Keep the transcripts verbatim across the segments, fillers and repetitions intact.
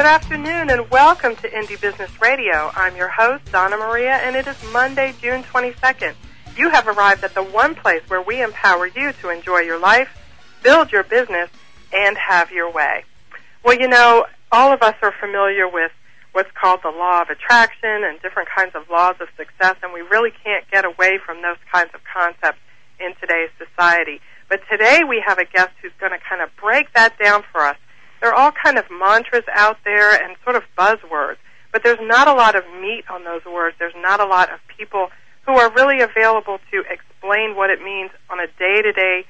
Good afternoon and welcome to Indie Business Radio. I'm your host, Donna Maria, and it is Monday, June twenty-second. You have arrived at the one place where we empower you to enjoy your life, build your business, and have your way. Well, you know, all of us are familiar with what's called the law of attraction and different kinds of laws of success, and we really can't get away from those kinds of concepts in today's society. But today we have a guest who's going to kind of break that down for us. There are all kind of mantras out there and sort of buzzwords, but there's not a lot of meat on those words. There's not a lot of people who are really available to explain what it means on a day-to-day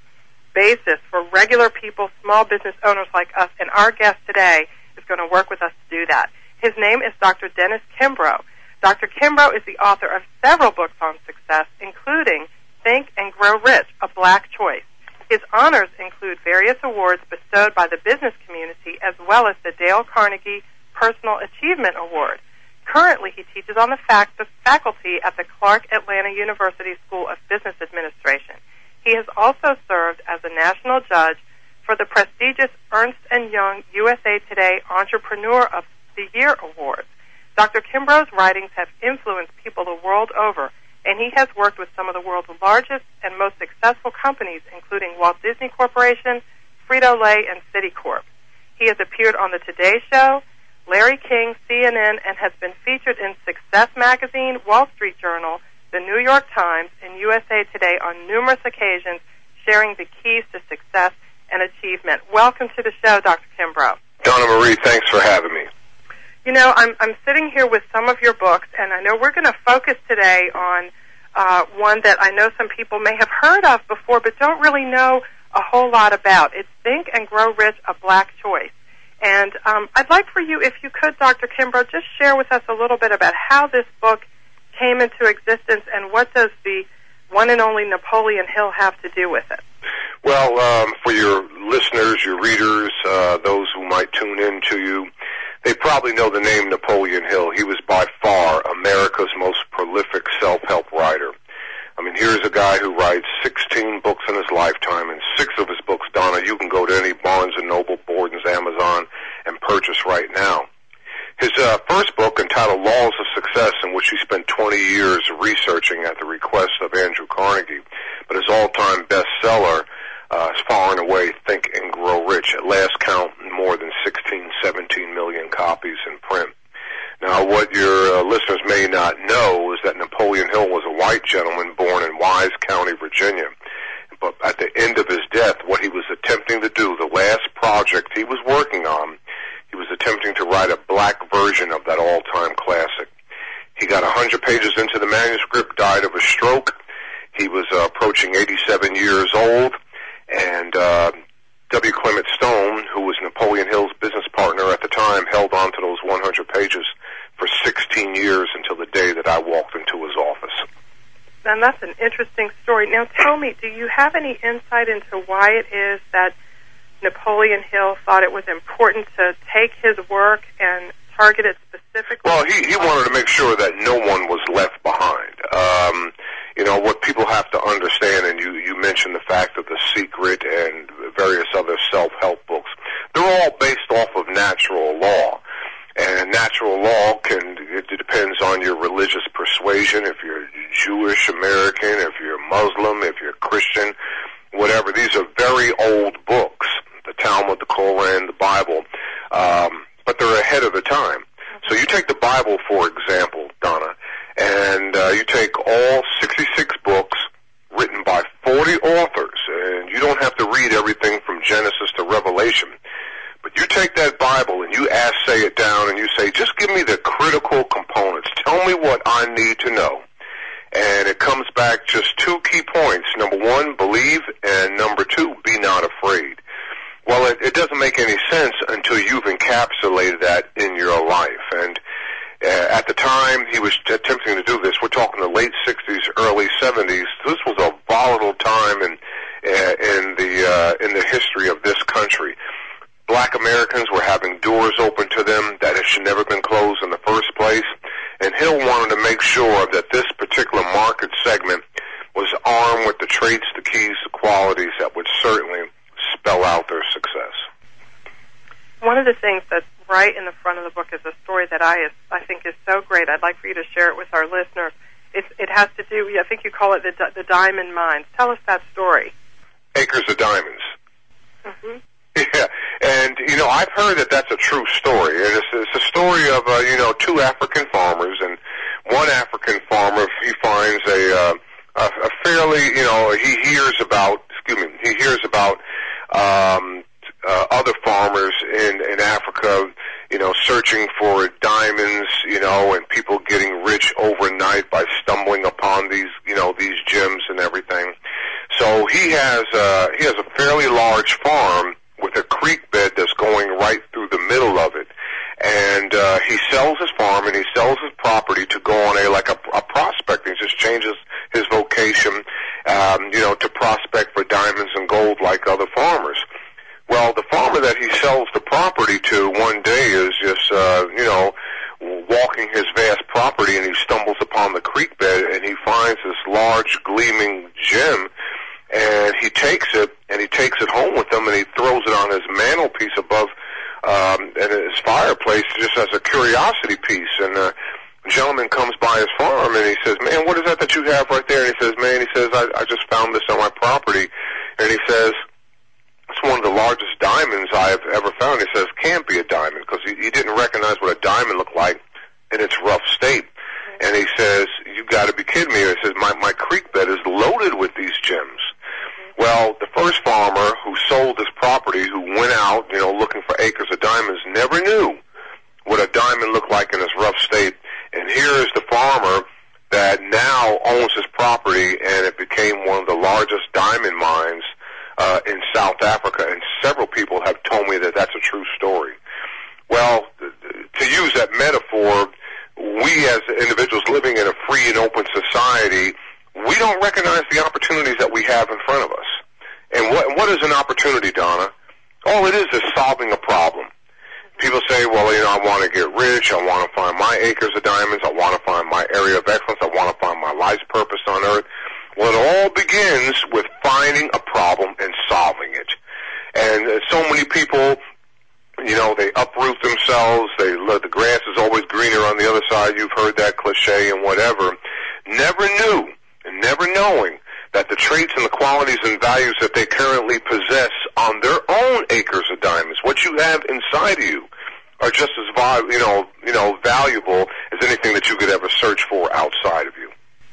basis for regular people, small business owners like us, and our guest today is going to work with us to do that. His name is Doctor Dennis Kimbro. Doctor Kimbro is the author of several books on success, including Think and Grow Rich, A Black Choice. His honors include various awards bestowed by the business community as well as the Dale Carnegie Personal Achievement Award. Currently, he teaches on the fac- faculty at the Clark Atlanta University School of Business Administration. He has also served as a national judge for the prestigious Ernst and Young U S A Today Entrepreneur of the Year Awards. Doctor Kimbro's writings have influenced people the world over, and he has worked with some of the world's largest and most successful companies, including Walt Disney Corporation, Frito-Lay, and Citicorp. He has appeared on The Today Show, Larry King, C N N, and has been featured in Success Magazine, Wall Street Journal, The New York Times, and U S A Today on numerous occasions, sharing the keys to success and achievement. Welcome to the show, Doctor Kimbro. Donna Marie, thanks for having me. You know, I'm, I'm sitting here with some of your books, and I know we're going to focus today on uh, one that I know some people may have heard of before but don't really know a whole lot about. It's Think and Grow Rich, A Black Choice. And um, I'd like for you, if you could, Doctor Kimbro, just share with us a little bit about how this book came into existence and what does the one and only Napoleon Hill have to do with it? Well, um, for your listeners, your readers, uh, those who might tune in to you, they probably know the name Napoleon Hill. He was by far America's most prolific self-help writer. I mean, here's a guy who writes sixteen books in his lifetime, and six of his books, Donna, you can go to any Barnes and Noble, Borden's, Amazon, and purchase right now. His uh, first book, entitled Laws of Success, in which he spent twenty years researching at the request of Andrew Carnegie, but his all-time bestseller uh, is far and away Think and Grow Rich. At last count, more than sixteen, seventeen million copies in print. Now, what your uh, listeners may not know is that Napoleon Hill was a white gentleman born in Wise County, Virginia. But at the end of his death, what he was attempting to do, the last project he was working on, he was attempting to write a black version of that all-time classic. He got one hundred pages into the manuscript, died of a stroke. He was uh, approaching eighty-seven years old, and uh, W. Clement Stone, who was Napoleon Hill's business partner at the time, held on to those one hundred pages for sixteen years until the day that I walked into his office. And that's an interesting story. Now tell me, do you have any insight into why it is that Napoleon Hill thought it was important to take his work and target it specifically? Well, he, he wanted to make sure that no one was left behind. Um, you know, what people have to understand, and you, you mentioned the fact of The Secret and various other self-help books, they're all based off of natural law. And natural law can, it depends on your religious persuasion, if you're Jewish American, if you're Muslim, if you're Christian, whatever. These are very old books, the Talmud, the Koran, the Bible, um, but they're ahead of the time. So you take the Bible, for example, Donna, and uh, you take all sixty-six books written by forty authors, and you don't have to read everything from Genesis to Revelation. But you take that Bible and you assay it down and you say, just give me the critical components. Tell me what I need to know. And it comes back just two key points. Number one, believe, and number two, be not afraid. Well, it, it doesn't make any sense until you've encapsulated that in your life. And uh, at the time he was attempting to do this, we're talking the late sixties, early seventies. This was a volatile time in, uh, in, the, uh, in the history of this country. Black Americans were having doors open to them that should never been closed in the first place. And Hill wanted to make sure that this particular market segment was armed with the traits, the keys, the qualities that would certainly spell out their success. One of the things that's right in the front of the book is a story that I is, I think is so great. I'd like for you to share it with our listeners. It's, it has to do, I think you call it the, the diamond mines. Tell us that story. Acres of diamonds. Mm-hmm. Yeah, and, you know, I've heard that that's a true story. And it's, it's a story of, uh, you know, two African farmers, and one African farmer, he finds a, uh, a, a fairly, you know, he hears about, excuse me, he hears about um, uh, other farmers in, in Africa, you know, searching for diamonds, you know, and people getting rich overnight by stumbling upon these, you know, these gems and everything. So he has, uh, he has a fairly large farm with a creek bed that's going right through the middle of it. And uh, he sells his farm and he sells his property to go on a, like a, a prospecting, just changes his vocation, um, you know, to prospect for diamonds and gold like other farmers. Well, the farmer that he sells the property to one day is just, uh, you know, walking his vast property, and he stumbles upon the creek bed, and he finds this large gleaming gem, and he takes it, and he takes it home with him, and he throws it on his mantelpiece above um, in his fireplace just as a curiosity piece. And uh, a gentleman comes by his farm, and he says, "Man, what is that that you have right there?" And he says, "Man," he says, I, I just found this on my property." And he says, "It's one of the largest diamonds I've ever found." He says, "Can't be a diamond," because he, he didn't recognize what a diamond looked like in its rough state. And he says, "You got to be kidding me." He says, my, my creek bed is loaded with these gems. Well, the first farmer who sold this property, who went out, you know, looking for acres of diamonds, never knew what a diamond looked like in its rough state. And here is the farmer that now owns his property, and it became one of the largest diamond mines uh, in South Africa. And several people have told me that that's a true story. Well, to use that metaphor, we as individuals living in a free and open society, we don't recognize the opportunities that we have in front of us. And what, what is an opportunity, Donna? All it is is solving a problem. People say, well, you know, I want to get rich, I want to find my acres of diamonds, I want to find my area of excellence, I want to find my life's purpose on earth. Well, it all begins with finding a problem and solving it. And uh, so many people, you know, they uproot themselves, they let the grass is always greener on the other side, you've heard that cliche and whatever, never knew, and never knowing that the traits and the qualities and values that they currently possess on their own acres of diamonds, what you have inside of you, are just as val- you know, you know, valuable as anything that you could ever search for outside of you.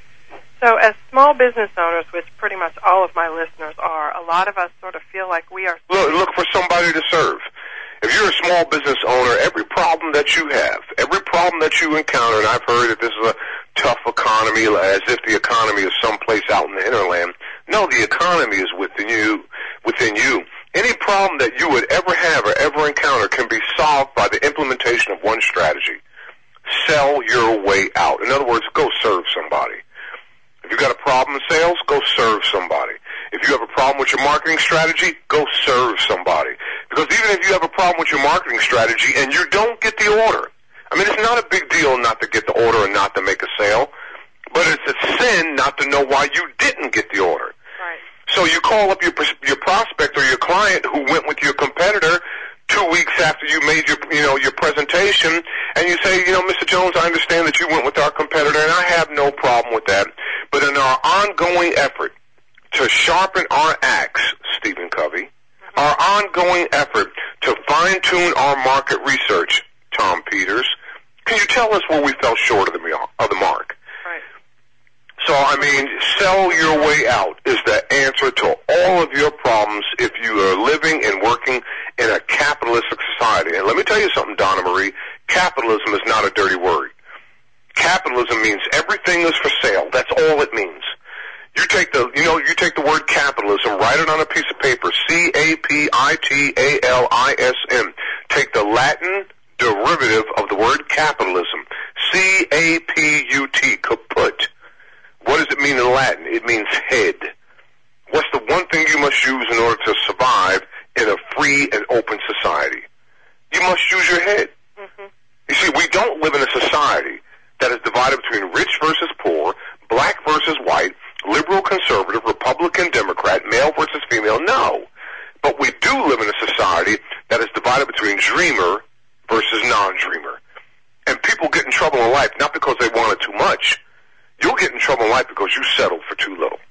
So as small business owners, which pretty much all of my listeners are, a lot of us sort of feel like we are... Look, look for somebody to serve. If you're a small business owner, every problem that you have, every problem that you encounter, and I've heard that this is a tough economy, as if the economy is someplace out in the hinterland. No, the economy is within you. Within you. Any problem that you would ever have or ever encounter can be solved by the implementation of one strategy. Sell your way out. In other words, go serve somebody. If you've got a problem in sales, go serve somebody. If you have a problem with your marketing strategy, go serve somebody. Because even if you have a problem with your marketing strategy and you don't get the order, I mean, it's not a big deal not to get the order and not to make a sale, but it's a sin not to know why you didn't get the order. Right. So you call up your your prospect or your client who went with your competitor two weeks after you made your, you know, your presentation, and you say, you know, Mister Jones, I understand that you went with our competitor, and I have no problem with that. But in our ongoing effort to sharpen our axe, Stephen Covey, mm-hmm. our ongoing effort to fine-tune our market research, Tom Peters, can you tell us where we fell short of the, of the mark? Right. So, I mean, sell your way out is the answer to all of your problems if you are living and working in a capitalistic society. And let me tell you something, Donna Marie, capitalism is not a dirty word. Capitalism means everything is for sale. That's all it means. You take the, you know, you take the word capitalism, write it on a piece of paper, C A P I T A L I S M. Take the Latin derivative of the word capitalism, C A P U T, kaput. What does it mean in Latin? It means head. What's the one thing you must use in order to survive in a free and open society? You must use your head. Mm-hmm. You see, we don't live in a society that is divided between rich versus poor, black versus white, liberal, conservative, Republican, Democrat, male versus female. No. But we do live in a society that is divided between dreamer versus in life not because they wanted too much. You'll get in trouble in life because you settled for too little.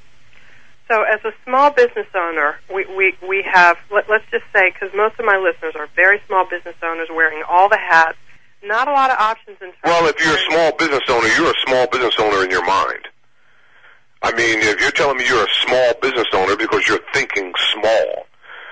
So as a small business owner, we, we, we have, let, let's just say, because most of my listeners are very small business owners wearing all the hats, not a lot of options in terms Well, of... if you're a small business owner, you're a small business owner in your mind. I mean, if you're telling me you're a small business owner because you're thinking small,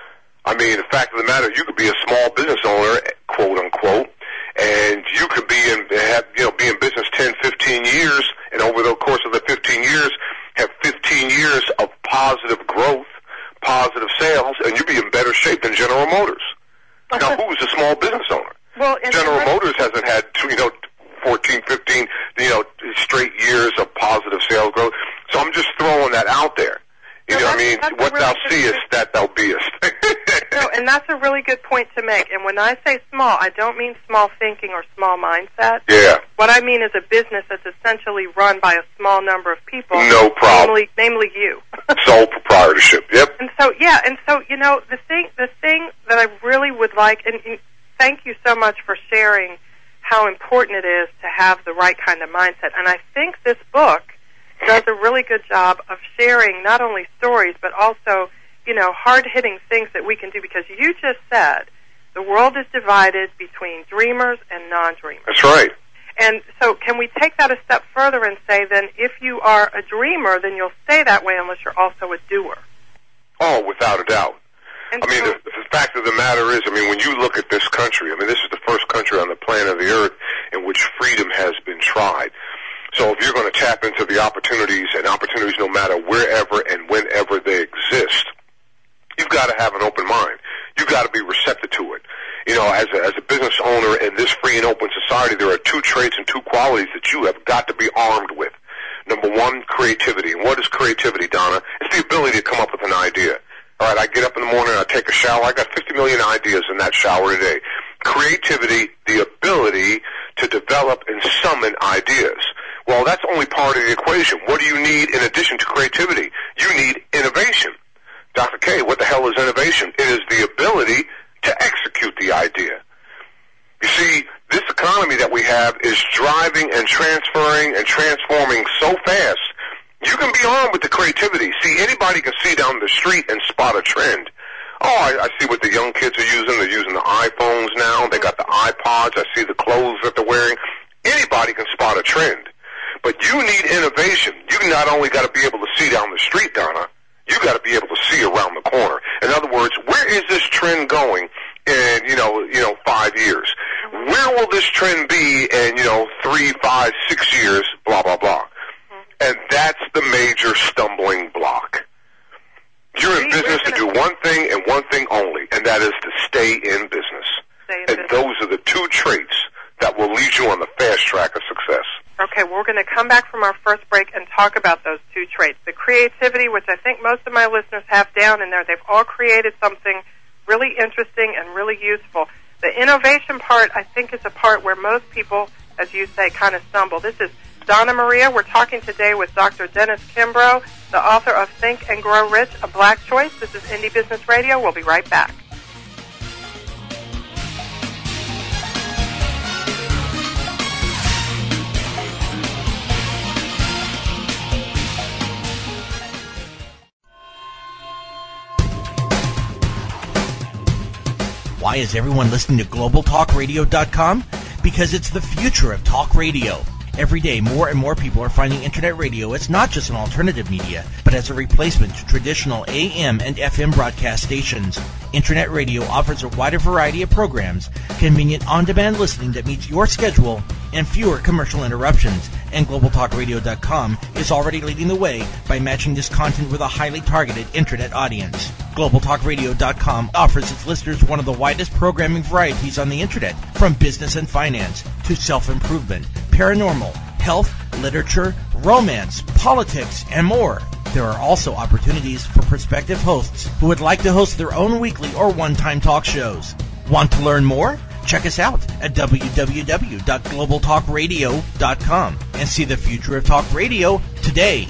I mean, the fact of the matter, you could be a small business owner, quote unquote, and you could be in, have, you know, be in business ten, fifteen years, and over the course of the fifteen years, have fifteen years of positive growth, positive sales, and you'd be in better shape than General Motors. Now, who's a small business owner? Well, General Motors hasn't had, you know, fourteen, fifteen, you know, straight years of positive sales growth. So I'm just throwing that out there. You no, know what I mean? What really thou seest, that thou beest. No, and that's a really good point to make. And when I say small, I don't mean small thinking or small mindset. Yeah. What I mean is a business that's essentially run by a small number of people. No problem. Namely, namely you. Sole proprietorship. Yep. And so, yeah, and so, you know, the thing, the thing that I really would like, and, and thank you so much for sharing how important it is to have the right kind of mindset. And I think this book does a really good job of sharing not only stories, but also, you know, hard-hitting things that we can do, because you just said the world is divided between dreamers and non-dreamers. That's right. And so can we take that a step further and say, then, if you are a dreamer, then you'll stay that way unless you're also a doer? Oh, without a doubt. And I mean, so, the, the fact of the matter is, I mean, when you look at this country, I mean, this is the first country on the planet of the earth in which freedom has been tried. So if you're going to tap into the opportunities, and opportunities no matter wherever and whenever they exist, you've got to have an open mind. You've got to be receptive to it. You know, as a, as a business owner in this free and open society, there are two traits and two qualities that you have got to be armed with. Number one, creativity. And what is creativity, Donna? It's the ability to come up with an idea. All right, I get up in the morning, I take a shower, I got fifty million ideas in that shower today. Creativity, the ability to develop and summon ideas. Well, that's only part of the equation. What do you need in addition to creativity? You need innovation. Doctor K, what the hell is innovation? It is the ability to execute the idea. You see, this economy that we have is driving and transferring and transforming so fast. You can be armed with the creativity. See, anybody can see down the street and spot a trend. Oh, I, I see what the young kids are using. They're using the iPhones now. They got the iPods. I see the clothes that they're wearing. Anybody can spot a trend. But you need innovation. You not only got to be able to see down the street, Donna, you got to be able to see around the corner. In other words, where is this trend going in, you know, you know, five years? Where will this trend be in, you know, three, five, six years, blah, blah, blah. And that's the major stumbling block. You're in business to do one thing and one thing only, and that is to stay in business. Stay in and business. Those are the two traits that will lead you on the fast track of success. Okay, well, we're going to come back from our first break and talk about those two traits. The creativity, which I think most of my listeners have down in there. They've all created something really interesting and really useful. The innovation part, I think, is a part where most people, as you say, kind of stumble. This is Donna Maria. We're talking today with Doctor Dennis Kimbro, the author of Think and Grow Rich, A Black Choice. This is Indie Business Radio. We'll be right back. Why is everyone listening to global talk radio dot com? Because it's the future of talk radio. Every day, more and more people are finding Internet radio as not just an alternative media, but as a replacement to traditional A M and F M broadcast stations. Internet radio offers a wider variety of programs, convenient on-demand listening that meets your schedule, and fewer commercial interruptions. And global talk radio dot com is already leading the way by matching this content with a highly targeted Internet audience. global talk radio dot com offers its listeners one of the widest programming varieties on the Internet, from business and finance to self-improvement, paranormal, health, literature, romance, politics, and more. There are also opportunities for prospective hosts who would like to host their own weekly or one-time talk shows. Want to learn more? Check us out at w w w dot global talk radio dot com and see the future of talk radio today.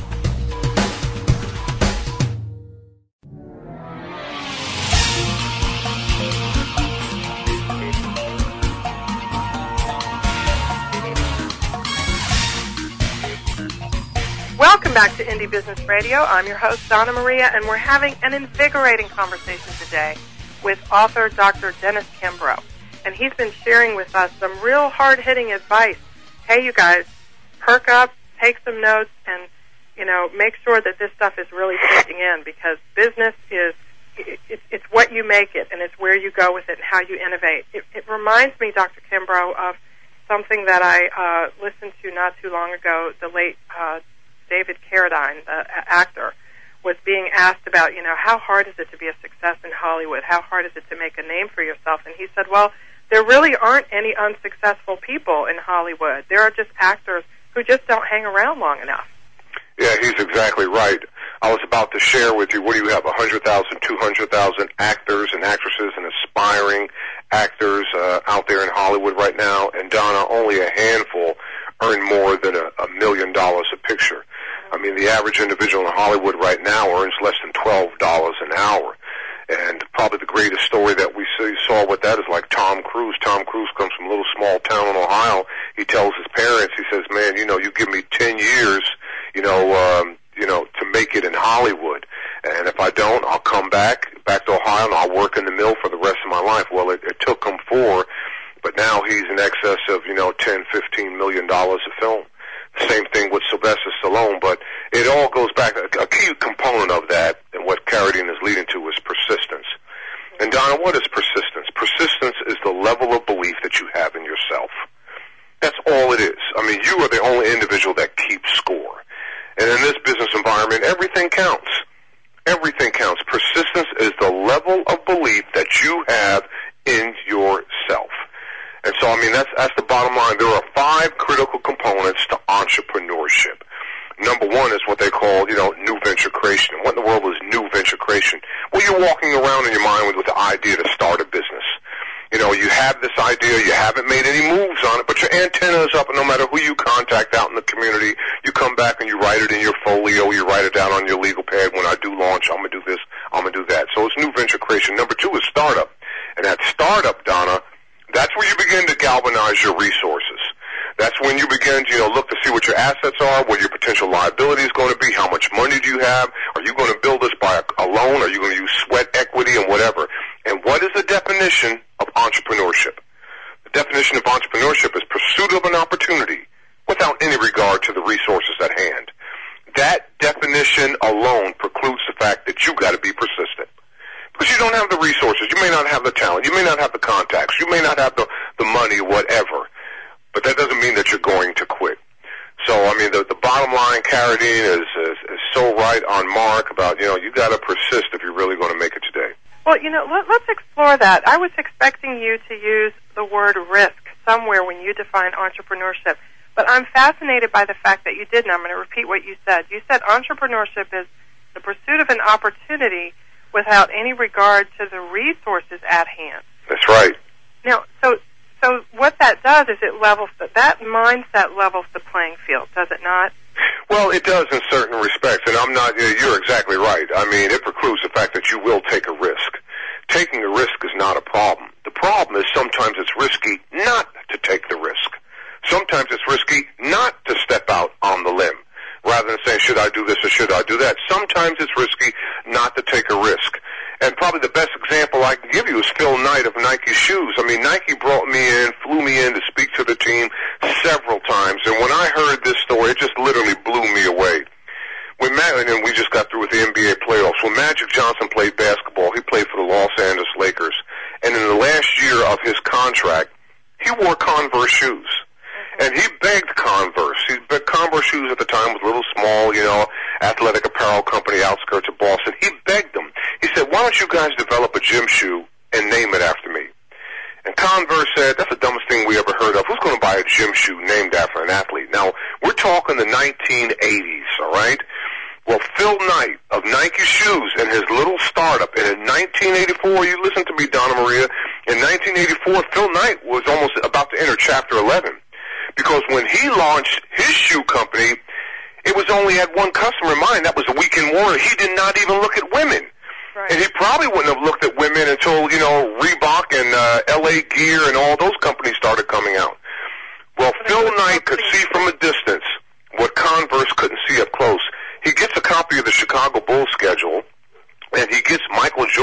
Welcome back to Indie Business Radio. I'm your host, Donna Maria, and we're having an invigorating conversation today with author Doctor Dennis Kimbro. And he's been sharing with us some real hard-hitting advice. Hey, you guys, perk up, take some notes, and, you know, make sure that this stuff is really sinking in, because business is, it, it, it's what you make it, and it's where you go with it and how you innovate. It, it reminds me, Doctor Kimbro, of something that I uh, listened to not too long ago. The late uh, David Carradine, the uh, actor, was being asked about, you know, how hard is it to be a success in Hollywood? How hard is it to make a name for yourself? And he said, well, there really aren't any unsuccessful people in Hollywood. There are just actors who just don't hang around long enough. Yeah, he's exactly right. I was about to share with you, what do you have, one hundred thousand, two hundred thousand actors and actresses and aspiring actors uh, out there in Hollywood right now, and Donna, only a handful earn more than a, a million dollars a picture. I mean, the average individual in Hollywood right now earns less than twelve dollars an hour. And probably the greatest story that we see, saw with that is like Tom Cruise. Tom Cruise comes from a little small town in Ohio. He tells his parents, he says, man, you know, you give me ten years, you know, um, you know, to make it in Hollywood. And if I don't, I'll come back, back to Ohio, and I'll work in the mill for the rest of my life. Well, it, it took him four, but now he's in excess of, you know, ten, fifteen million dollars a film. Same thing with Sylvester Stallone, but it all goes back. A, a key component of that, and what Carradine is leading to, is persistence. And Donna, what is persistence? Persistence is the level of belief that you have in yourself. That's all it is. I mean, you are the only individual that keeps score. And in this business environment, everything counts. Everything counts. Persistence is the level of belief that you have in yourself. And so, I mean, that's, that's the bottom line. There are five critical components to entrepreneurship. Number one is what they call, you know, new venture creation. What in the world is new venture creation? Well, you're walking around in your mind with, with the idea to start a business. You know, you have this idea, you haven't made any moves on it, but your antenna is up, and no matter who you contact out in the community, you come back and you write it in your folio, you write it down on your legal pad. When I do launch, I'm going to do this, I'm going to do that. So it's new venture creation. Number two is startup. And that startup, Donna, that's where you begin to galvanize your resources. That's when you begin to, you know, look to see what your assets are, what your potential liability is going to be, how much money do you have, are you going to build this by a, a loan, are you going to use sweat equity and whatever. And what is the definition of entrepreneurship? The definition of entrepreneurship is pursuit of an opportunity without any regard to the resources at hand. That definition alone precludes the fact that you've got to be persistent. Because you don't have the resources, you may not have the talent, you may not have the contacts, you may not have the, the money, whatever. But that doesn't mean that you're going to quit. So, I mean, the, the bottom line, Carradine, is, is, is so right on mark about, you know, you got to persist if you're really going to make it today. Well, you know, let, let's explore that. I was expecting you to use the word risk somewhere when you define entrepreneurship. But I'm fascinated by the fact that you didn't. I'm going to repeat what you said. You said entrepreneurship is the pursuit of an opportunity without any regard to the resources at hand. That's right. Now, so so what that does is it levels the, that mindset levels the playing field, does it not? Well, it does in certain respects, and I'm not. You're exactly right. I mean, it precludes the fact that you will take a risk. Taking a risk is not a problem. The problem is sometimes it's risky not to take the risk. Sometimes it's risky not to step out on the limb. Rather than saying, should I do this or should I do that? Sometimes it's risky not to take a risk. And probably the best example I can give you is Phil Knight of Nike Shoes. I mean, Nike brought me in, flew me in to speak to the team several times. And when I heard this story, it just literally blew me away. When Matt, and we just got through with the N B A playoffs. When Magic Johnson played basketball, he played for the Los Angeles Lakers. And in the last year of his contract, he wore Converse shoes. And he begged Converse. He begged Converse shoes at the time was a little small, you know, athletic apparel company, outskirts of Boston. He begged them. He said, why don't you guys develop a gym shoe and name it after me? And Converse said, that's the dumbest thing we ever heard of. Who's going to buy a gym shoe named after an athlete? Now, we're talking the nineteen eighties, all right? Well, Phil Knight of Nike Shoes and his little startup, and in nineteen eighty-four, you listen to me, Donna Maria, in nineteen eighty-four, Phil Knight was almost about to enter Chapter eleven. Because when he launched his shoe company, it was only had one customer in mind. That was the Weekend Warrior. He did not even look at women. Right. And he probably wouldn't have looked at women until, you know, Reebok and uh, L A Gear and all those companies started coming out. Well, but Phil Knight could see from a distance what Converse couldn't see up close.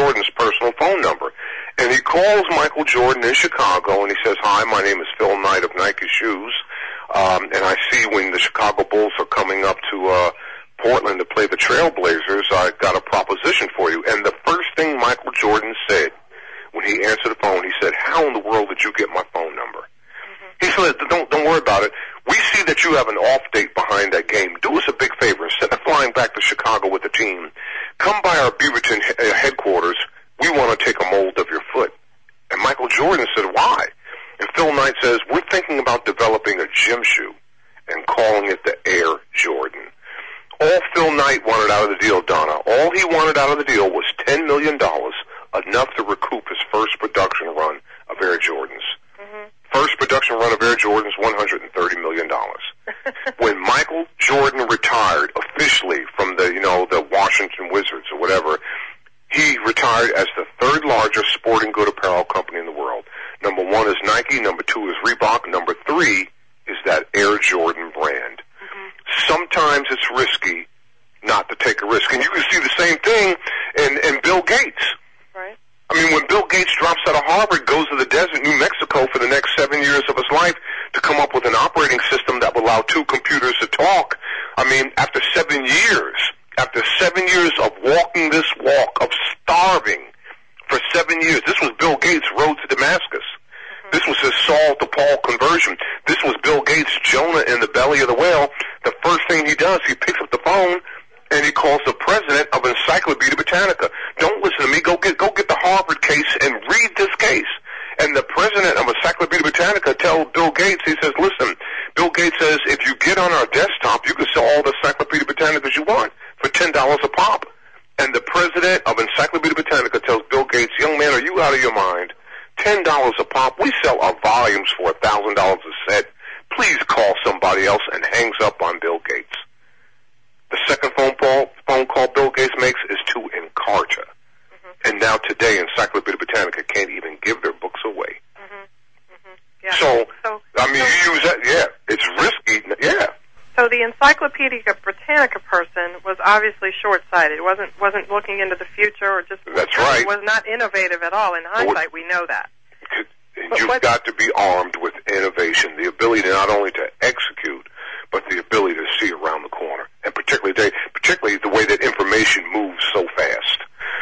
Jordan's personal phone number. And he calls Michael Jordan in Chicago, and he says, "Hi, my name is Phil Knight of Nike Shoes, um, and I see when the Chicago Bulls are coming up to uh, Portland to play the Trailblazers, I got a proposition for you." And the first thing Michael Jordan said when he answered the phone, he said, "How in the world did you get my phone number?" Mm-hmm. He said, don't, don't worry about it. We see that you have an off date behind that game. Do us a big favor. Instead of flying back to Chicago with the team, come by our Beaverton he- headquarters. We want to take a mold of your foot. And Michael Jordan said, "Why?" And Phil Knight says, "We're thinking about developing a gym shoe and calling it the Air Jordan." All Phil Knight wanted out of the deal, Donna, all he wanted out of the deal was ten million dollars, enough to recoup his first production run of Air Jordans. Mm-hmm. First production run of Air Jordans, one hundred thirty million dollars. When Michael Jordan retired officially from the, you know, the Washington Wizards or whatever, he retired as the third largest sporting good apparel company in the world. Number one is Nike, number two is Reebok, number three is that Air Jordan brand. Mm-hmm. Sometimes it's risky not to take a risk. And you can see the same thing in, in Bill Gates. Right. I mean, when Bill Gates drops out of Harvard, goes to the desert, New Mexico, for the next seven years of his life to come up with an operating system that will allow two computers to talk. I mean, after seven years, after seven years of walking this walk, of starving for seven years, this was Bill Gates' road to Damascus. Mm-hmm. This was his Saul to Paul conversion. This was Bill Gates' Jonah in the belly of the whale. The first thing he does, he picks up the phone and he calls the president of Encyclopedia Britannica. "Don't listen to me. Go get go get the Harvard case and read this case." And the president of Encyclopedia Britannica tells Bill Gates, he says, "Listen," Bill Gates says, "if you get on our desktop, you can sell all the Encyclopedia Britannicas you want for ten dollars a pop." And the president of Encyclopedia Britannica tells Bill Gates, "Young man, are you out of your mind? ten dollars a pop? We sell our volumes for one thousand dollars a set. Please call somebody else," and hangs up on Bill Gates. The second phone call, phone call Bill Gates makes is to Encarta. Mm-hmm. And now today, Encyclopedia Britannica can't even give their books away. Mm-hmm. Mm-hmm. Yeah. So, so, I mean, so, you use that, yeah, it's risky, yeah. So the Encyclopedia Britannica person was obviously short-sighted. wasn't wasn't looking into the future, or just That's right. was not innovative at all. In hindsight, we know that. And you've but, got to be armed with innovation, the ability not only to execute, but the ability to see around the corner, and particularly they, particularly the way that information moves so fast.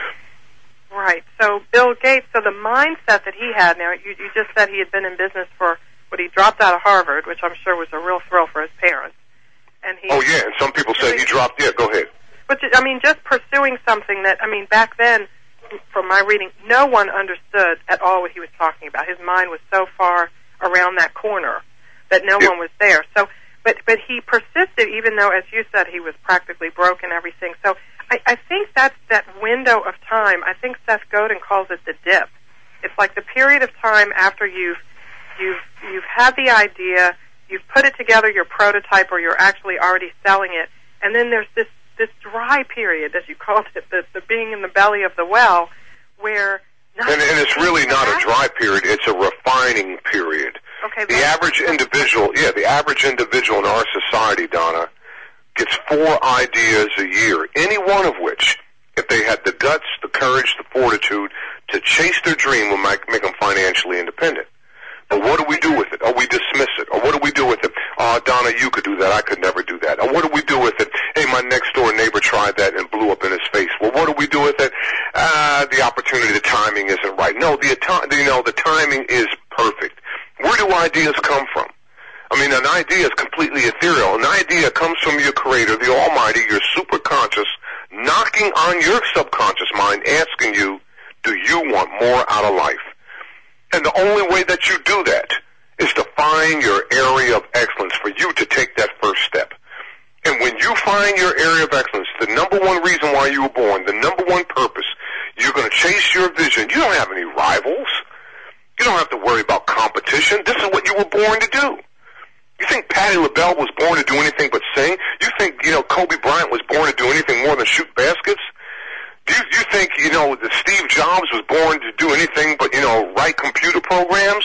Right. So Bill Gates, so the mindset that he had, now you, you just said he had been in business for, what, he dropped out of Harvard, which I'm sure was a real thrill for his parents. And he, oh, yeah, and some people said he dropped, yeah, go ahead. But, I mean, just pursuing something that, I mean, back then, from my reading, no one understood at all what he was talking about. His mind was so far around that corner that no yep. one was there. So, but but he persisted, even though, as you said, he was practically broke and everything. So I, I think that's that window of time. I think Seth Godin calls it the dip. It's like the period of time after you've you've you've had the idea, you've put it together, your prototype, or you're actually already selling it, and then there's this this dry period, as you called it, the, the being in the belly of the well, where and, and it's really not a dry period; it's a refining period. Okay. The average individual, yeah, the average individual in our society, Donna, gets four ideas a year, any one of which, if they had the guts, the courage, the fortitude to chase their dream, will make, make them financially independent. But what do we do with it? Or we dismiss it. Or what do we do with it? Oh, Donna, you could do that. I could never do that. Or what do we do with it? Hey, my next door neighbor tried that and blew up in his face. Well, what do we do with it? Uh, the opportunity, the timing isn't right. No, the, you know, the timing is perfect. Where do ideas come from? I mean, an idea is completely ethereal. An idea comes from your creator, the Almighty, your superconscious, knocking on your subconscious mind, asking you, do you want more out of life? And the only way that you do that is to find your area of excellence, for you to take that first step. And when you find your area of excellence, the number one reason why you were born, the number one purpose, you're going to chase your vision. You don't have any rivals. You don't have to worry about competition. This is what you were born to do. You think Patti LaBelle was born to do anything but sing? You think, you know, Kobe Bryant was born to do anything more than shoot baskets? Do you, you think, you know, that Steve Jobs was born to do anything but, you know, write computer programs?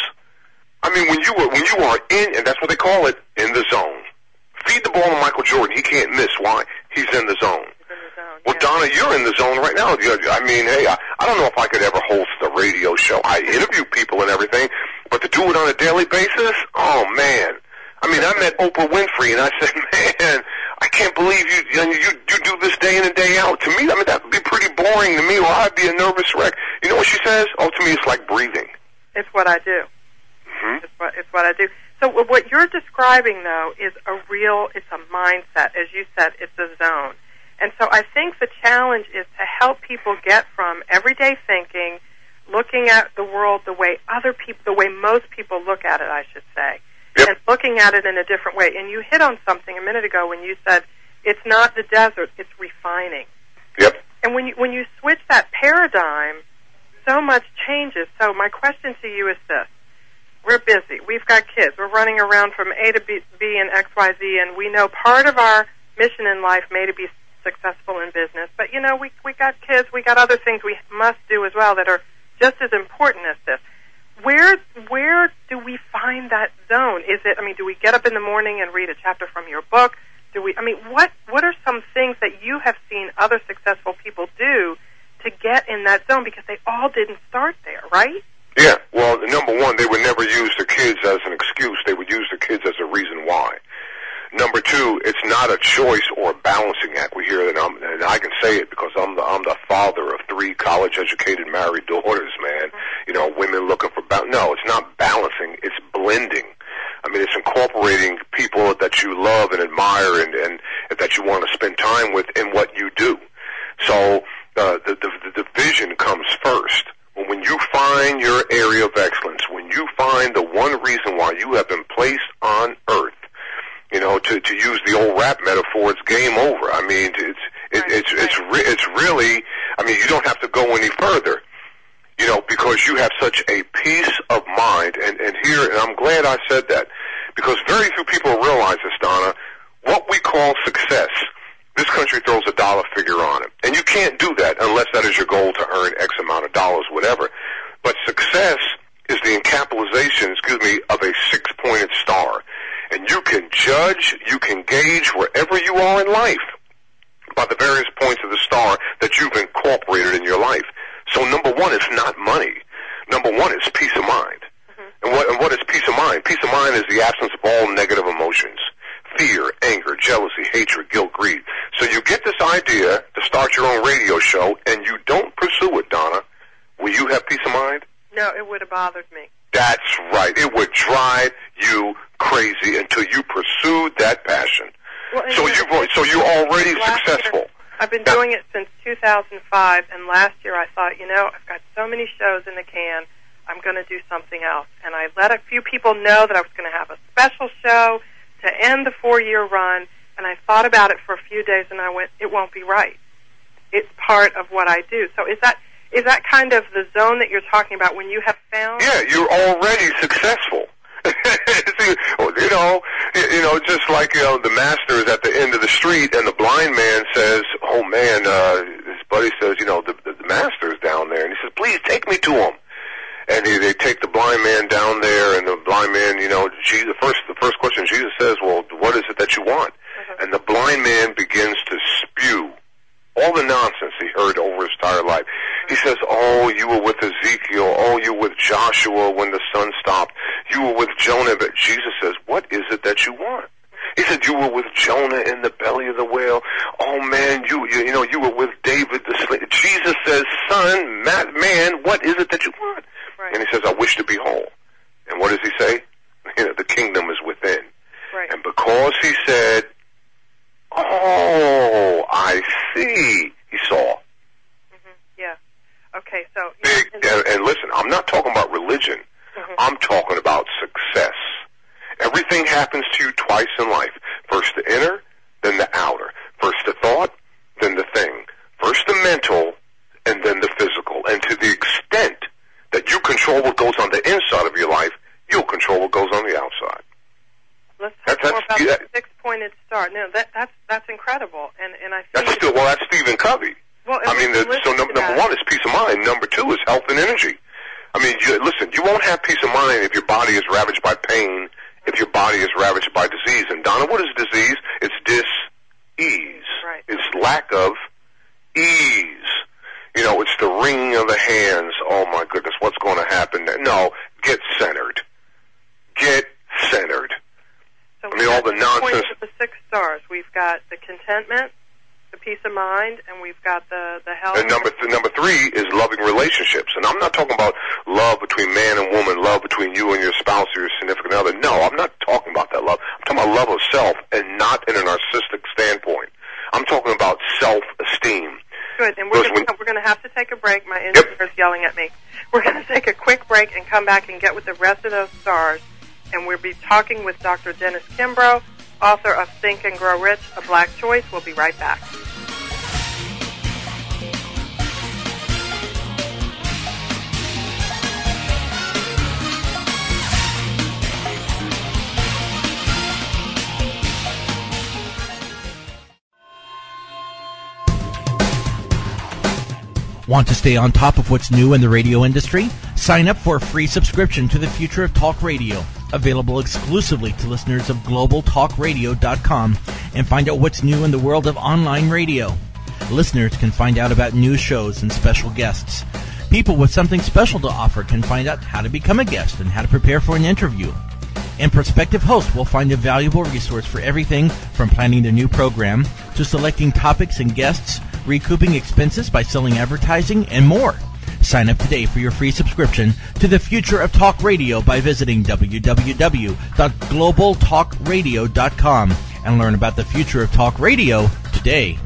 I mean, when you were, when you are in, and that's what they call it, in the zone. Feed the ball to Michael Jordan. He can't miss. Why? He's in the zone. He's in the zone. Well, yeah. Donna, you're in the zone right now. I mean, hey, I, I don't know if I could ever host a radio show. I interview people and everything, but to do it on a daily basis, oh, man. I mean, I met Oprah Winfrey, and I said, man, I can't believe you, you you you do this day in and day out. To me, I mean, that would be pretty boring to me, or I'd be a nervous wreck. You know what she says? Oh, to me, it's like breathing. It's what I do. Mm-hmm. It's what, it's what I do. So what you're describing, though, is a real, it's a mindset. As you said, it's a zone. And so I think the challenge is to help people get from everyday thinking, looking at the world the way other people, the way most people look at it, I should say. Yep. And looking at it in a different way. And you hit on something a minute ago when you said it's not the desert, it's refining. Yep. And when you when you switch that paradigm, so much changes. So my question to you is this. We're busy. We've got kids. We're running around from A to B, B and X, Y, Z, and we know part of our mission in life may to be successful in business. But, you know, we we got kids. We got other things we must do as well that are just as important as this. Where where do we find that zone? Is it, I mean, do we get up in the morning and read a chapter from your book? Do we, I mean, what what are some things that you have seen other successful people do to get in that zone? Because they all didn't start there, right? Yeah, well, number one, they would never use the kids as an excuse. They would use the kids as a reason why. Number two, it's not a choice or a balancing act. We hear that, I'm, and I can say it because I'm the, I'm the father of three college-educated married daughters, man. You know, women looking for balance. No, it's not balancing. It's blending. I mean, it's incorporating people that you love and admire and, and that you want to spend time with in what you do. So uh, the, the, the vision comes first. When you find your area of excellence, when you find the one reason why you have been placed on earth, you know, to, to use the old rap metaphor, it's game over. I mean, it's it, it's it's re- it's really. I mean, you don't have to go any further, you know, because you have such a peace of mind. And and here, and I'm glad I said that, because very few people realize this, Donna. What we call success, this country throws a dollar figure on it, and you can't do that unless that is your goal to earn X amount of dollars, whatever. But success is the encapsulation, excuse me, of a six-pointed star. And you can judge, you can gauge wherever you are in life by the various points of the star that you've incorporated in your life. So number one is not money. Number one is peace of mind. Mm-hmm. And what, and what is peace of mind? Peace of mind is the absence of all negative emotions. Fear, anger, jealousy, hatred, guilt, greed. So you get this idea to start your own radio show and you don't pursue it, Donna. Will you have peace of mind? No, it would have bothered me. That's right. It would drive you crazy until you pursued that passion. Well, so you so you're already successful. Year, I've been now, doing it since two thousand five, and last year I thought, you know, I've got so many shows in the can, I'm going to do something else. And I let a few people know that I was going to have a special show to end the four-year run, and I thought about it for a few days, and I went, it won't be right. It's part of what I do. So is that is that kind of the zone that you're talking about when you have found? Yeah, you're already successful. See, you know, you know, just like, you know, the master is at the end of the street, and the blind man says, "Oh man," uh, his buddy says, "You know, the, the, the master is down there," and he says, "Please take me to him." And they, they take the blind man down there, and the blind man, you know, Jesus, first the first question Jesus says, "Well, what is it that you want?" Mm-hmm. And the blind man begins to spew all the nonsense he heard over his entire life. He says, "Oh, you were with Ezekiel. Oh, you were with Joshua when the sun stopped. You were with Jonah." But Jesus says, "What is it that you want?" He said, "You were with Jonah in the belly of the whale. Oh, man, you you, you know, you were with David the slave." Jesus says, "Son, man, what is it that you want?" Right. And he says, "I wish to be whole." And what does he say? You know, the kingdom is within. Right. And because he said, "Oh, I see," he saw. Yeah. Okay, so... Big, and, and listen, I'm not talking about religion. Mm-hmm. I'm talking about success. Everything happens to you twice in life. First the inner, then the outer. First the thought, then the thing. First the mental, and then the physical. And to the extent that you control what goes on the inside of your life, you'll control what goes on the outside. Let's talk that's, more about yeah. the six-pointed star. No, that, that's that's incredible. And, and I think... That's still, well, that's Stephen Covey. Well, I mean, the, so number, number one is peace of mind. Number two is health and energy. I mean, you, listen, you won't have peace of mind if your body is ravaged by pain, if your body is ravaged by disease. And, Donna, what is disease? It's dis-ease. Right. It's lack of ease. You know, it's the wringing of the stars. We've got the contentment, the peace of mind, and we've got the, the health. And number th- number three is loving relationships. And I'm not talking about love between man and woman, love between you and your spouse or your significant other. No, I'm not talking about that love. I'm talking about love of self, and not in a narcissistic standpoint. I'm talking about self-esteem. Good, and we're going we're going to have to take a break. My engineer's yep. yelling at me. We're going to take a quick break and come back and get with the rest of those stars. And we'll be talking with Doctor Dennis Kimbro, author of Think and Grow Rich, A Black Choice. We'll be right back. Want to stay on top of what's new in the radio industry? Sign up for a free subscription to the Future of Talk Radio, available exclusively to listeners of global talk radio dot com, and find out what's new in the world of online radio. Listeners can find out about new shows and special guests. People with something special to offer can find out how to become a guest and how to prepare for an interview. And prospective hosts will find a valuable resource for everything from planning their new program to selecting topics and guests, recouping expenses by selling advertising, and more. Sign up today for your free subscription to the Future of Talk Radio by visiting w w w dot global talk radio dot com and learn about the future of talk radio today.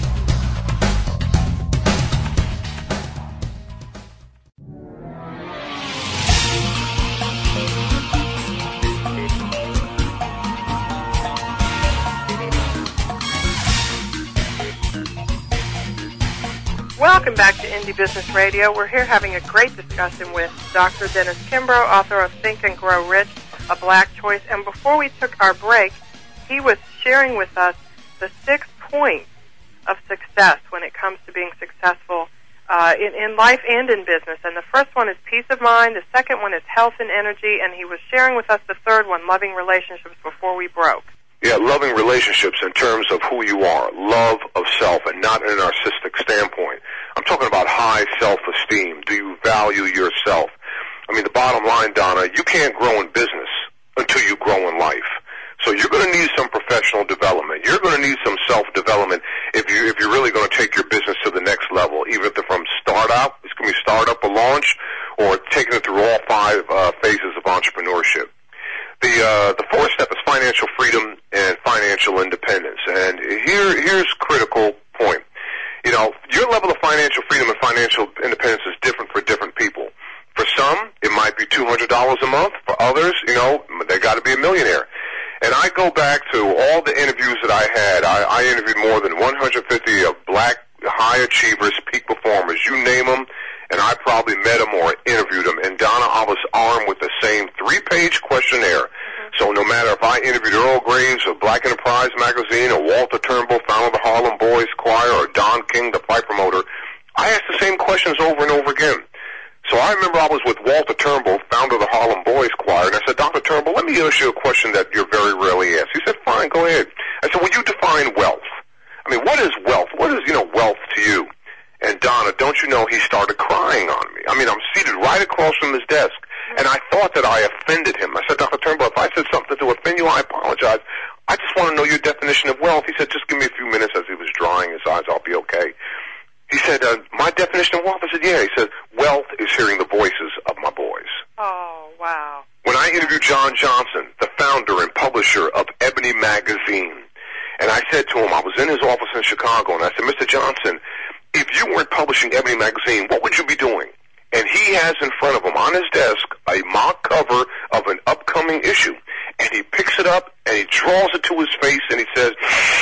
Welcome back to Indie Business Radio. We're here having a great discussion with Doctor Dennis Kimbro, author of Think and Grow Rich, A Black Choice. And before we took our break, he was sharing with us the six points of success when it comes to being successful uh, in, in life and in business. And the first one is peace of mind. The second one is health and energy. And he was sharing with us the third one, loving relationships, before we broke. Yeah, loving relationships in terms of who you are, love of self, and not in a narcissistic standpoint. I'm talking about high self-esteem. Do you value yourself? I mean, the bottom line, Donna, you can't grow in business until you grow in life. So you're going to need some professional development. You're going to need some self-development if you if you're really going to take your business to the next level, even if they're from startup, it's going to be startup or launch, or taking it through all five uh, phases of entrepreneurship. The uh, the fourth step is financial freedom and financial independence. And here here's critical point. You know, your level of financial freedom and financial independence is different for different people. For some, it might be two hundred dollars a month. For others, you know, they got to be a millionaire. And I go back to all the interviews that I had. I, I interviewed more than one hundred fifty of black high achievers, peak performers. You name them, and I probably met them or interviewed them. And Donna, I was armed with the same three-page questionnaire. Mm-hmm. So no matter if I interviewed Earl Graves of Black Enterprise Magazine, or Walter Turnbull, founder of the Harlem Boys Choir, or Don King, the fight promoter, I asked the same questions over and over again. So I remember I was with Walter Turnbull, founder of the Harlem Boys Choir, and I said, Doctor Turnbull, let me ask you a question that you're very rarely asked. He said, fine, go ahead. I said, will you define wealth? I mean, what is wealth? What is, you know, wealth to you? And Donna, don't you know, he started crying on me. I mean, I'm seated right across from his desk, and I thought that I offended him. I said, Doctor Turnbull, if I said something to offend you, I apologize. I just want to know your definition of wealth. He said, just give me a few minutes. As he was drying his eyes, I'll be okay. He said, uh, my definition of wealth? I said, yeah. He said, wealth is hearing the voices of my boys. Oh, wow. When I interviewed John Johnson, the founder and publisher of Ebony Magazine, and I said to him, I was in his office in Chicago, and I said, Mister Johnson, if you weren't publishing Ebony Magazine, what would you be doing? And he has in front of him on his desk a mock cover of an upcoming issue. And he picks it up, and he draws it to his face, and he says,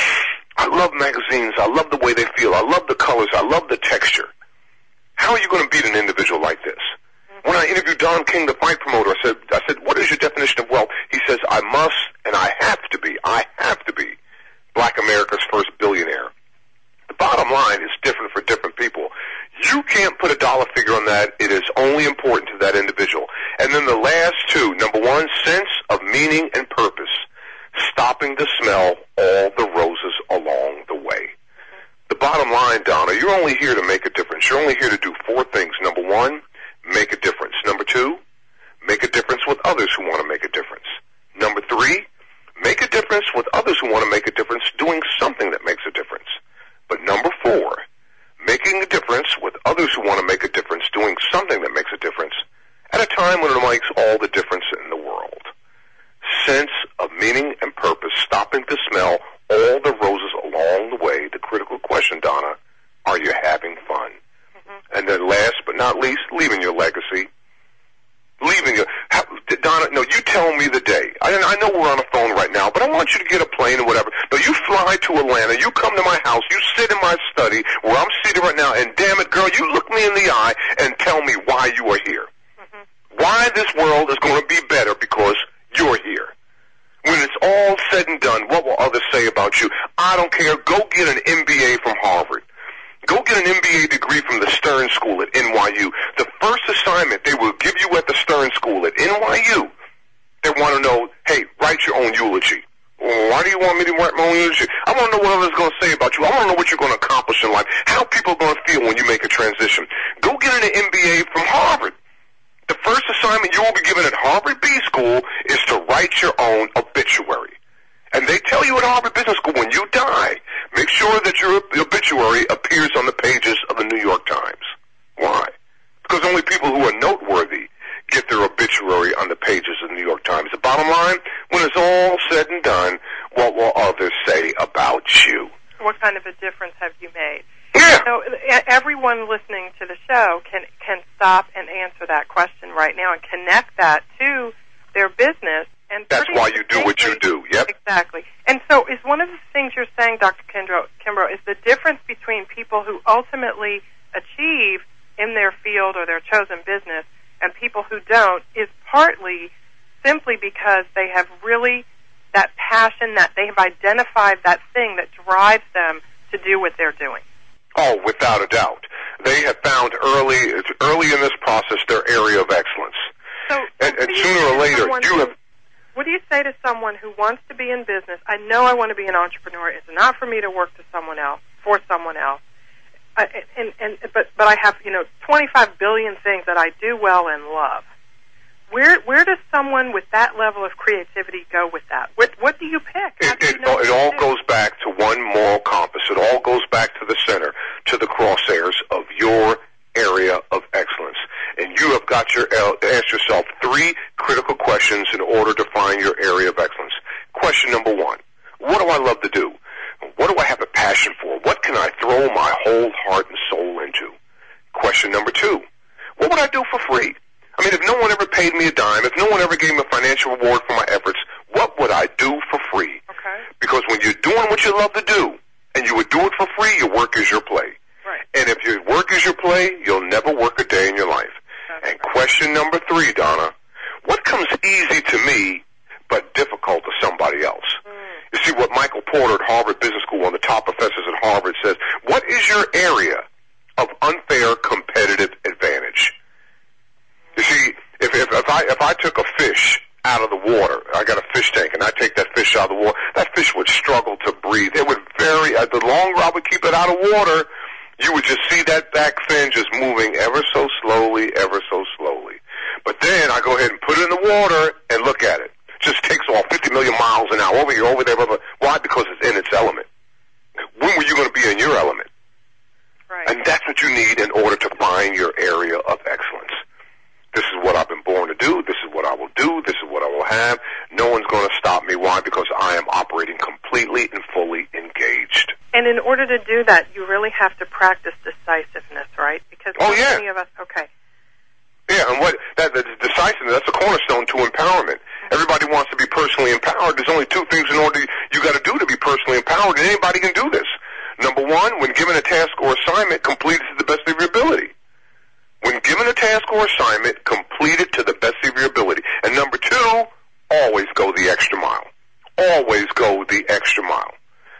I love magazines. I love the way they feel. I love the colors. I love the texture. How are you going to beat an individual like this? When I interviewed Don King, the fight promoter, I said, I said, what is your definition of wealth? He says, I must and I have to be, I have to be Black America's first billionaire. The bottom line is different for different people. You can't put a dollar figure on that. It is only important to that individual. And then the last two, number one, sense of meaning and purpose. Stopping to smell all the roses along the way. The bottom line, Donna, you're only here to make a difference. You're only here to do four things. Number one, make a difference. Number two, make a difference with others who want to make a difference. Number three, make a difference with others who want to make a difference doing something that makes a difference. But number four, making a difference with others who want to make a difference, doing something that makes a difference at a time when it makes all the difference in the world. Sense of meaning and purpose, stopping to smell all the roses along the way. The critical question, Donna, are you having fun? Mm-hmm. And then last but not least, leaving your legacy. Leaving your, how, Donna, no, you tell me the day. I, I know we're on the phone right now, but I want you to get a plane or whatever. No, you fly to Atlanta, you come to my house, you sit in my study where I'm seated right now, and damn it, girl, you look me in the eye and tell me why you are here. Mm-hmm. Why this world is going to be better because you're here. When it's all said and done, what will others say about you? I don't care. Go get an M B A from Harvard. Go get an M B A degree from the Stern School at N Y U. The first assignment they will give you at the Stern School at N Y U, they want to know, hey, write your own eulogy. Well, why do you want me to write my own eulogy? I want to know what others are going to say about you. I want to know what you're going to accomplish in life, how people are going to feel when you make a transition. Go get an M B A from Harvard. The first assignment you will be given at Harvard B School is to write your own obituary. And they tell you at Harvard Business School, when you die, make sure that your obituary appears on the pages of the New York Times. Why? Because only people who are noteworthy get their obituary on the pages of the New York Times. The bottom line, when it's all said and done, what will others say about you? What kind of a difference have you made? Yeah. So everyone listening to the show can, can stop and answer that question right now and connect that to their business. And that's why you do what you do. Yep. Exactly. And so is one of the things you're saying, Doctor Kimbrough, is the difference between people who ultimately achieve in their field or their chosen business and people who don't is partly simply because they have really that passion, that they have identified that thing that drives them to do what they're doing. Oh, without a doubt. They have found early early in this process their area of excellence. So, and, and sooner or later, you have... What do you say to someone who wants to be in business? I know I want to be an entrepreneur. It's not for me to work to someone else, for someone else. Uh, and, and, but, but I have, you know, twenty-five billion things that I do well and love. Where, where does someone with that level of creativity go with that? What, what do you pick? It, do it, you know it all goes back to one moral compass. It all goes back to the center, to the crosshairs of your area of excellence. And you have got your ask yourself three critical questions in order to find your area of excellence. Question number one, what do I love to do? What do I have a passion for? What can I throw my whole heart and soul into? Question number two, what would I do for free? I mean, if no one ever paid me a dime, if no one ever gave me a financial reward for my efforts, what would I do for free? Okay. Because when you're doing what you love to do, and you would do it for free, your work is your play. Right. And if your work is your play, you'll never work a day in your life. That's and question number three, Donna, what comes easy to me but difficult to somebody else? Mm. You see, what Michael Porter at Harvard Business School, one of the top professors at Harvard, says, what is your area of unfair competitive advantage? You see, if, if, if, I, if I took a fish out of the water, I got a fish tank, and I take that fish out of the water, that fish would struggle to breathe. It would very, uh, the longer I would keep it out of water, you would just see that back fin just moving ever so slowly, ever so slowly. But then I go ahead and put it in the water and look at it. It just takes off fifty million miles an hour over here, over there, over. Why? Because it's in its element. When were you going to be in your element? Right. And that's what you need in order to find your area of excellence. This is what I've been born to do. This is what I will do. This is what I will have. No one's going to stop me. Why? Because I am operating completely and fully engaged. And in order to do that, you really have to practice decisiveness, right? Because oh, yeah. many of us, okay. Yeah, and what that, that decisiveness, that's a cornerstone to empowerment. Mm-hmm. Everybody wants to be personally empowered. There's only two things in order you got to do to be personally empowered, and anybody can do this. Number one, when given a task or assignment, complete it to the best of your ability. When given a task or assignment, complete it to the best of your ability. And number two, always go the extra mile. Always go the extra mile.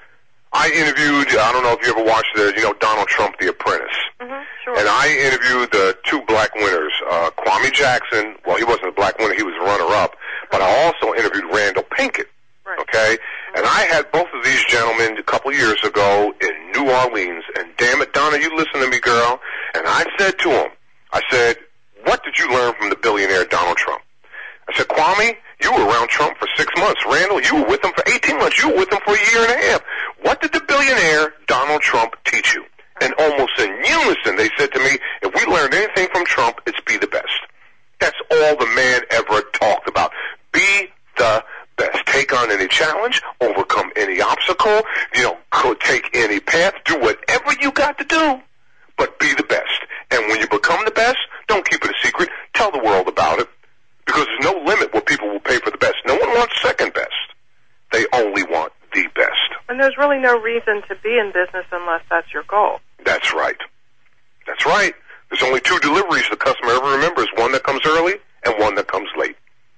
I interviewed, I don't know if you ever watched the, you know, Donald Trump, The Apprentice. Mm-hmm, sure. And I interviewed the two black winners, uh, Kwame Jackson. Well, he wasn't a black winner, he was a runner-up. Mm-hmm. But I also interviewed Randall Pinkett. Right. Okay? Mm-hmm. And I had both of these gentlemen a couple years ago in New Orleans. And damn it, Donna, you listen to me, girl. And I said to him, I said, what did you learn from the billionaire Donald Trump? I said, Kwame, You were around Trump for six months. Randall, you were with him for eighteen months. You were with him for a year and a half. What did the billionaire Donald Trump teach you? And almost in unison, they said to me, if we learned anything from Trump, it's be the best. That's all the man ever talked about. Be the best. Take on any challenge, overcome any obstacle, you know, could take any path, do whatever you got to do, but be the best. And when you become the best, don't keep it a secret. Tell the world about it, because there's no limit what people will pay for the best. No one wants second best. They only want the best. And there's really no reason to be in business unless that's your goal. That's right. That's right. There's only two deliveries the customer ever remembers, one that comes early and one that comes late.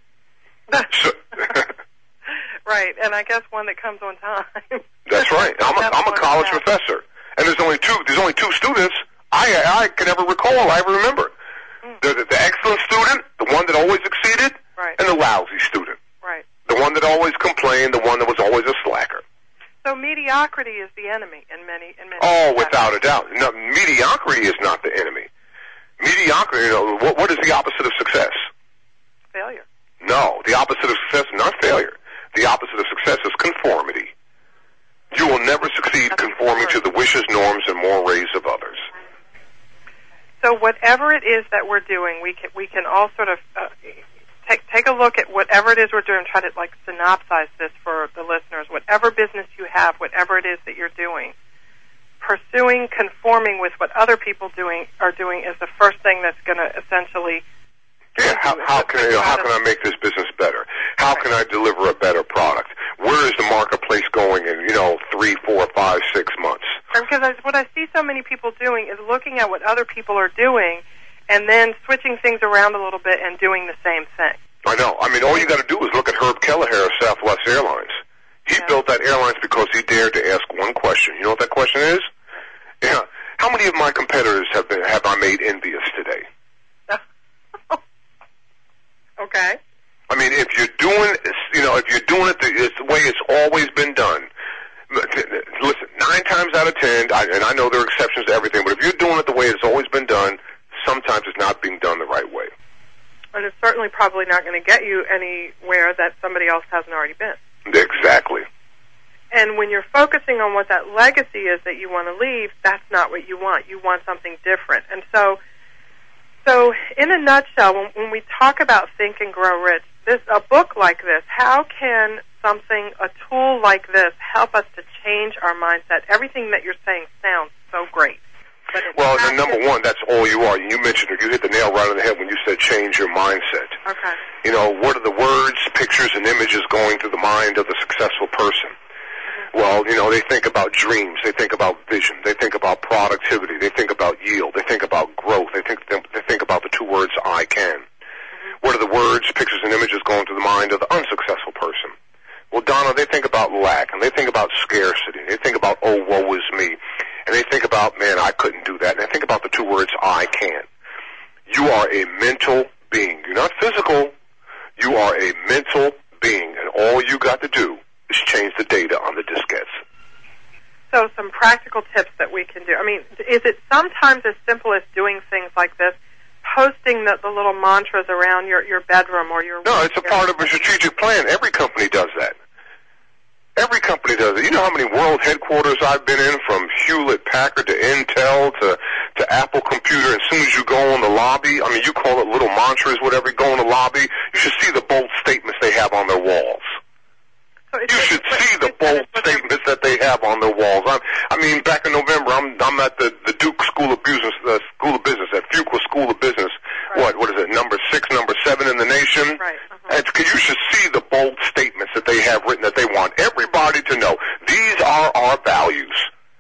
So, right, and I guess one that comes on time. That's right. I'm a, I'm a college professor, and there's only two. There's only two students I I can ever recall. I ever remember. Mm. The, the, the excellent student, the one that always succeeded, right, and the lousy student, right, the one that always complained, the one that was always a slacker. So mediocrity is the enemy in many in many. Oh, without a doubt. No, mediocrity is not the enemy. Mediocrity. You know, what, what is the opposite of success? Failure. No, the opposite of success is not failure. The opposite of success is conformity. You will never succeed That's conforming to the wishes, norms, and mores of others. So whatever it is that we're doing, we can we can all sort of uh, take take a look at whatever it is we're doing. Try to like synopsize this for the listeners. Whatever business you have, whatever it is that you're doing, pursuing conforming with what other people doing are doing is the first thing that's going to essentially. Yeah, how, how can you know, how can I make this business better? How can I deliver a better product? Where is the marketplace going in, you know, three, four, five, six months? Because I, what I see so many people doing is looking at what other people are doing and then switching things around a little bit and doing the same thing. I know. I mean, all you got to do is look at Herb Kelleher of Southwest Airlines. He yeah. built that airlines because he dared to ask one question. You know what that question is? Yeah. How many of my competitors have been have I made envious today? Okay. I mean, if you're doing, you know, if you're doing it the, it's the way it's always been done. Listen, nine times out of ten, I, and I know there are exceptions to everything, but if you're doing it the way it's always been done, sometimes it's not being done the right way. And it's certainly probably not going to get you anywhere that somebody else hasn't already been. Exactly. And when you're focusing on what that legacy is that you want to leave, that's not what you want. You want something different. And so... So, in a nutshell, when, when we talk about Think and Grow Rich, this a book like this, how can something, a tool like this, help us to change our mindset? Everything that you're saying sounds so great. But well, the number one, that's all you are. You mentioned it. You hit the nail right on the head when you said change your mindset. Okay. You know, what are the words, pictures, and images going through the mind of the successful person? Well, you know, they think about dreams, they think about vision, they think about productivity, they think about yield, they think about growth, they think they think about the two words, I can. Mm-hmm. What are the words, pictures, and images going through the mind of the unsuccessful person? Well, Donna, they think about lack, and they think about scarcity, they think about, oh, woe is me, and they think about, man, I couldn't do that, and they think about the two words, I can. You are a mental being. You're not physical. You are a mental being, and all you got to do is change the data on the diskettes. So some practical tips that we can do. I mean, is it sometimes as simple as doing things like this, posting the, the little mantras around your, your bedroom or your... No, it's a part of a strategic plan. Every company does that. Every company does it. You know how many world headquarters I've been in, from Hewlett-Packard to Intel to, to Apple Computer. As soon as you go in the lobby, I mean, you call it little mantras, whatever, you go in the lobby, you should see the bold statements they have on their walls. So you should see the bold statements that they have on their walls. I'm, I mean, back in November, I'm I'm at the, the Duke School of Business, uh, School of Business, at Fuqua School of Business. Right. What what is it? Number six, number seven in the nation. Right. Uh-huh. And you should see the bold statements that they have written that they want everybody to know. These are our values.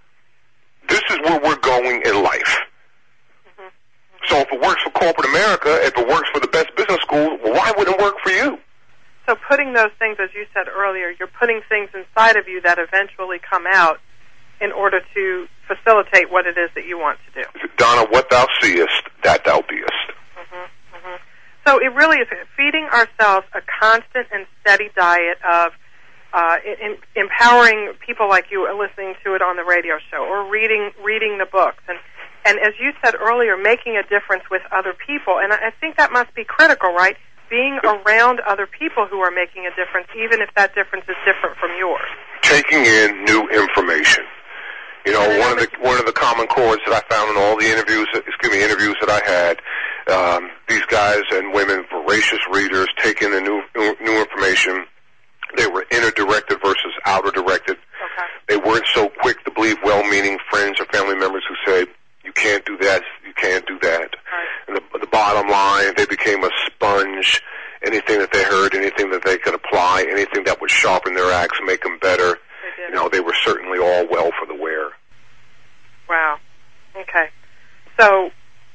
This is where we're going in life. Mm-hmm. Mm-hmm. So if it works for corporate America, if it works for the best business school, well, why wouldn't it work for you? So putting those things, as you said earlier, you're putting things inside of you that eventually come out in order to facilitate what it is that you want to do. Donna, what thou seest, that thou beest. Mm-hmm, mm-hmm. So it really is feeding ourselves a constant and steady diet of uh, in, empowering people like you listening to it on the radio show or reading reading the books. And, and as you said earlier, making a difference with other people. And I think that must be critical, right? being around other people who are making a difference, even if that difference is different from yours. Taking in new information. You know, one of the one of the common chords that I found in all the interviews, excuse me, interviews that I had, um, these guys and women, voracious readers, taking in the new new information. They were inner directed versus outer directed. Okay. They weren't so quick to believe well-meaning friends or family members who said, "You can't do that. You can't do that." Right. And the, the bottom line, they became a sponge. Anything that they heard, anything that they could apply, anything that would sharpen their axe, make them better. They did. You know, they were certainly all well for the wear. Wow. Okay. So,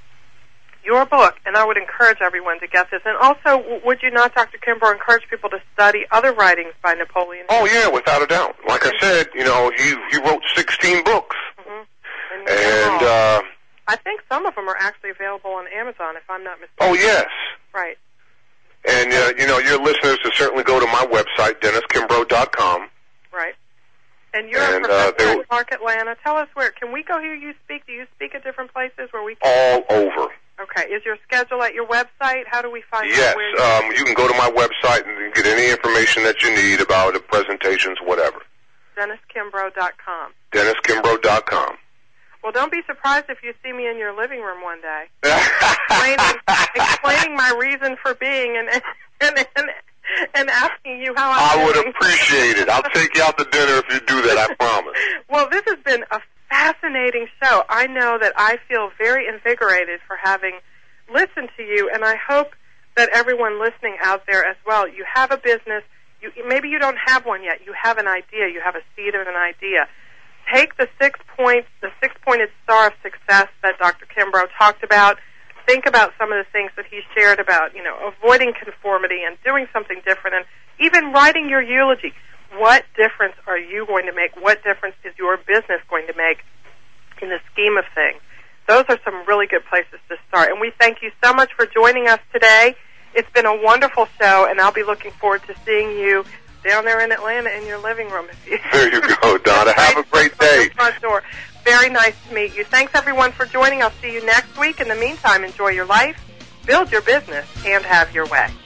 your book, and I would encourage everyone to get this. And also, w- would you not, Doctor Kimbrough, encourage people to study other writings by Napoleon? Oh, yeah, without a doubt. Like I said, you know, he he wrote sixteen books. Mm-hmm. And, And, uh... I think some of them are actually available on Amazon, if I'm not mistaken. Oh, yes. Right. And, uh, you know, your listeners should certainly go to my website, dennis kimbrough dot com. Right. And you're And, a uh, professor they- at Clark Atlanta. Tell us where. Can we go hear you speak? Do you speak at different places where we can? All over. Okay. Is your schedule at your website? How do we find Yes, out where you um, you can go to my website and get any information that you need about the presentations, whatever. dennis kimbrough dot com. dennis kimbrough dot com. Well, don't be surprised if you see me in your living room one day, explaining, explaining my reason for being and and and, and asking you how I'm I would doing. appreciate it. I'll take you out to dinner if you do that, I promise. Well, this has been a fascinating show. I know that I feel very invigorated for having listened to you, and I hope that everyone listening out there as well, you have a business, you, maybe you don't have one yet, you have an idea, you have a seed of an idea. Take the six points, the six-pointed star of success that Doctor Kimbrough talked about. Think about some of the things that he shared about, you know, avoiding conformity and doing something different, and even writing your eulogy. What difference are you going to make? What difference is your business going to make in the scheme of things? Those are some really good places to start. And we thank you so much for joining us today. It's been a wonderful show, and I'll be looking forward to seeing you down there in Atlanta in your living room. If you There you go, Donna. Have a great day. Front door. Very nice to meet you. Thanks, everyone, for joining. I'll see you next week. In the meantime, enjoy your life, build your business, and have your way.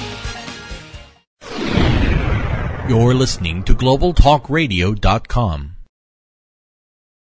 You're listening to global talk radio dot com.